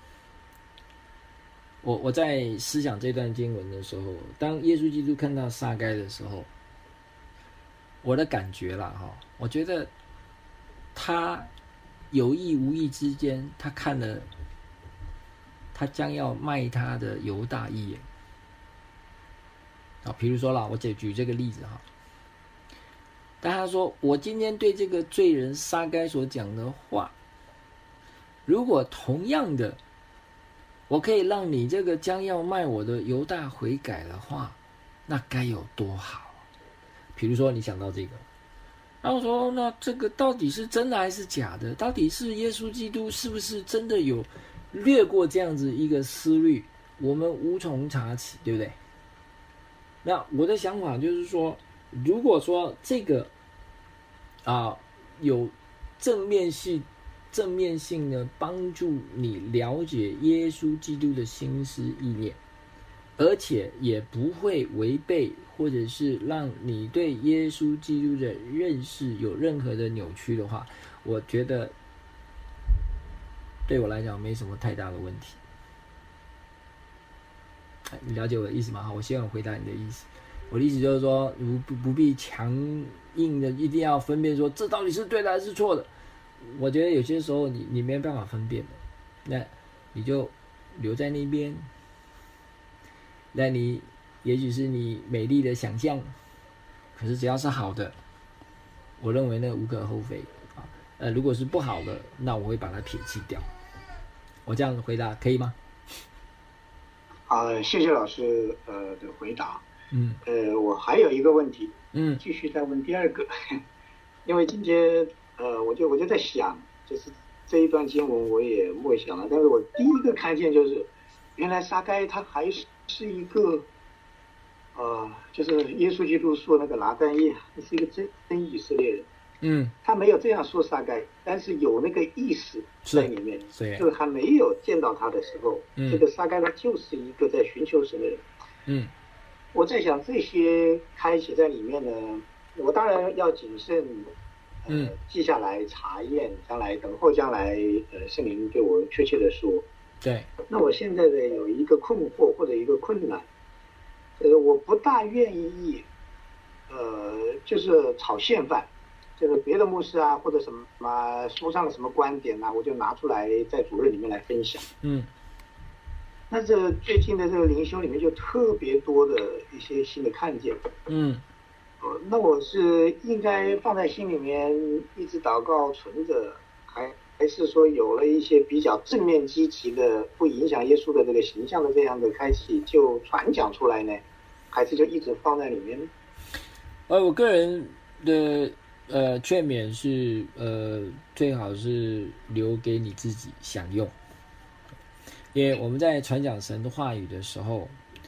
我在思想这段经文的时候，当耶稣基督看到撒该的时候，我的感觉啦哈，我觉得他有意无意之间，他看了他将要卖他的犹大一眼啊。比如说啦，我举这个例子哈，但他说我今天对这个罪人撒该所讲的话，如果同样的，我可以让你这个将要卖我的犹大悔改的话，那该有多好。比如说你想到这个，然后说那这个到底是真的还是假的？到底是耶稣基督是不是真的有略过这样子一个思虑，我们无从查起，对不对？那我的想法就是说，如果说这个有正面性的帮助你了解耶稣基督的心思意念，而且也不会违背或者是让你对耶稣基督的认识有任何的扭曲的话，我觉得对我来讲没什么太大的问题。你了解我的意思吗？我希望回答你的意思。我的意思就是说，不必强硬的一定要分辨说这到底是对的还是错的。我觉得有些时候你没办法分辨的，那你就留在那边，那你也许是你美丽的想象，可是只要是好的，我认为那无可厚非啊。如果是不好的，那我会把它撇弃掉。我这样回答可以吗？ 谢谢老师的回答。我还有一个问题，继续再问第二个，因为今天我就在想，就是这一段经文我也默想了，但是我第一个看见就是，原来撒该他还是一个，就是耶稣基督说那个拿但业是一个真以色列人，他没有这样说撒该，但是有那个意思在里面，就是还没有见到他的时候，这个撒该他就是一个在寻求神的人，我在想这些开启在里面呢，我当然要谨慎。记下来查验，等候将来圣灵对我确切的说。 对。 那我现在的有一个困惑或者一个困难，我不大愿意就是炒现饭，就是别的牧师啊或者什么书上的什么观点啊，我就拿出来在主日里面来分享。那这最近的这个灵修里面就特别多的一些新的看见。那我是应该放在心里面一直祷告存着，还是说有了一些比较正面积极的不影响耶稣的这个形象的这样的开启就传讲出来呢，还是就一直放在里面呢？ 我个人的劝勉是最好是留给你自己享用，因为我们在传讲神的话语的时候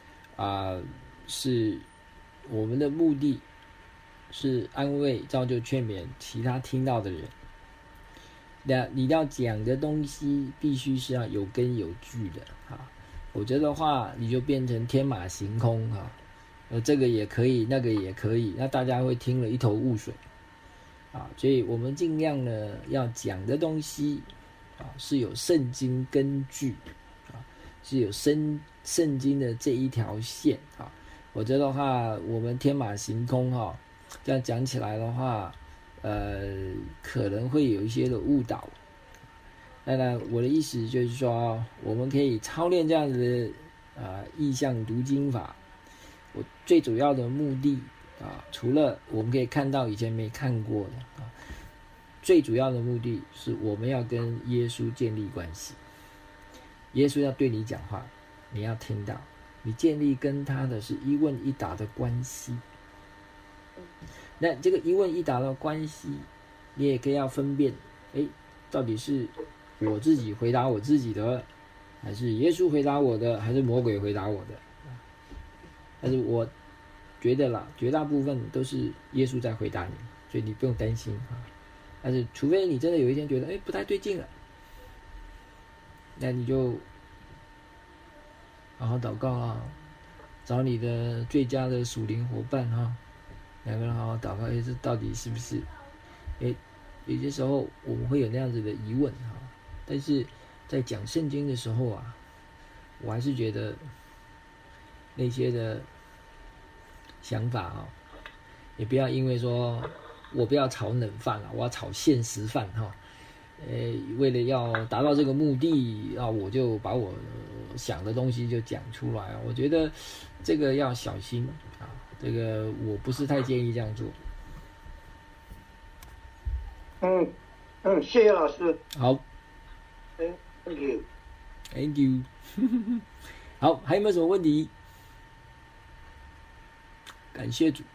是我们的目的是安慰、造就、劝勉其他听到的人。那你要讲的东西必须是要有根有据的否则的话你就变成天马行空这个也可以，那个也可以，那大家会听了一头雾水所以我们尽量呢要讲的东西是有圣经根据是有圣经的这一条线否则的话我们天马行空这样讲起来的话可能会有一些的误导。那我的意思就是说，我们可以操练这样子的意象读经法。我最主要的目的除了我们可以看到以前没看过的最主要的目的是我们要跟耶稣建立关系。耶稣要对你讲话，你要听到，你建立跟他的是一问一答的关系。那这个一问一答的关系，你也可以要分辨，到底是我自己回答我自己的，还是耶稣回答我的，还是魔鬼回答我的？但是我觉得啦，绝大部分都是耶稣在回答你，所以你不用担心但是除非你真的有一天觉得不太对劲了，那你就好好祷告找你的最佳的属灵伙伴哈，两个人好好祷告，这到底是不是？有些时候我们会有那样子的疑问哈，但是在讲圣经的时候啊，我还是觉得那些的想法啊，也不要因为说我不要炒冷饭了，我要炒现实饭哈。为了要达到这个目的啊，我就把我想的东西就讲出来啊。我觉得这个要小心啊，这个我不是太建议这样做。 谢谢老师。 好 ，Thank you。Thank you 。好，还有没有什么问题？感谢主。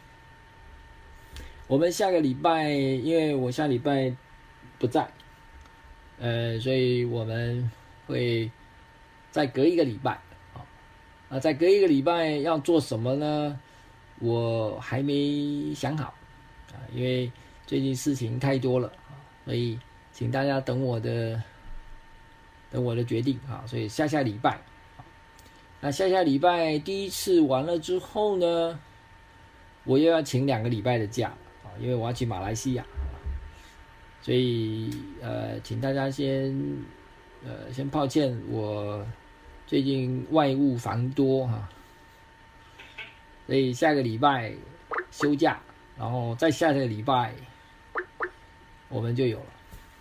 我们下个礼拜，因为我下礼拜不在，所以我们会再隔一个礼拜，再隔一个礼拜要做什么呢？我还没想好，因为最近事情太多了，所以请大家等我的决定啊。所以下礼拜，那下礼拜第一次完了之后呢，我又要请2个礼拜的假啊，因为我要去马来西亚。所以请大家先抱歉，我最近外务繁多哈，所以下个礼拜休假，然后再下个礼拜我们就有了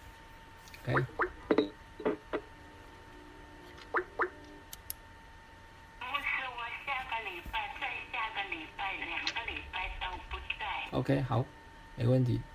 ，OK。OK， 好，没问题。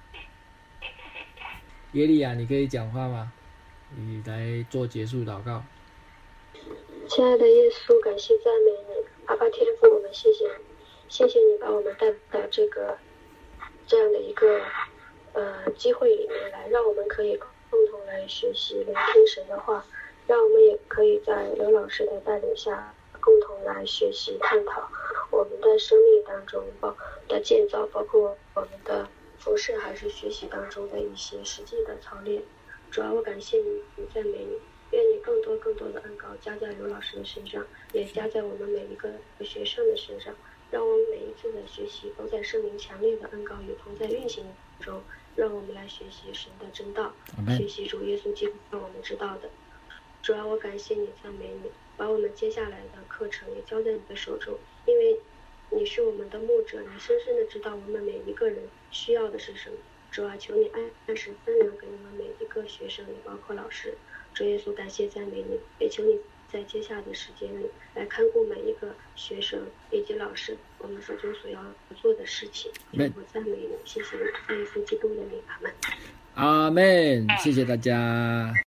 耶利亚，你可以讲话吗？你来做结束祷告。 亲爱的耶稣，感谢赞美你，阿爸天父，我们谢谢你，谢谢你把我们带到这样的一个机会里面来，让我们可以共同来学习聆听神的话，让我们也可以在刘老师的带领下共同来学习探讨我们的生命当中的建造，包括我们的服事还是学习当中的一些实际的操练。主要我感谢你，赞美你，愿你更多的恩膏加在刘老师的身上，也加在我们每一个学生的身上，让我们每一次的学习都在圣灵强烈的恩膏与同在运行中，让我们来学习神的真道，学习主耶稣基督让我们知道的。主要我感谢你，赞美你，把我们接下来的课程也交在你的手中，因为你是我们的牧者，你深深的知道我们每一个人需要的是什么。主啊，求你按时分粮给我们每一个学生，也包括老师。主耶稣，感谢赞美你，也求你在接下来的时间里来看顾每一个学生以及老师，我们手中所要做的事情。我赞美你，谢谢你，在耶稣基督的名，阿门。 阿门，谢谢大家。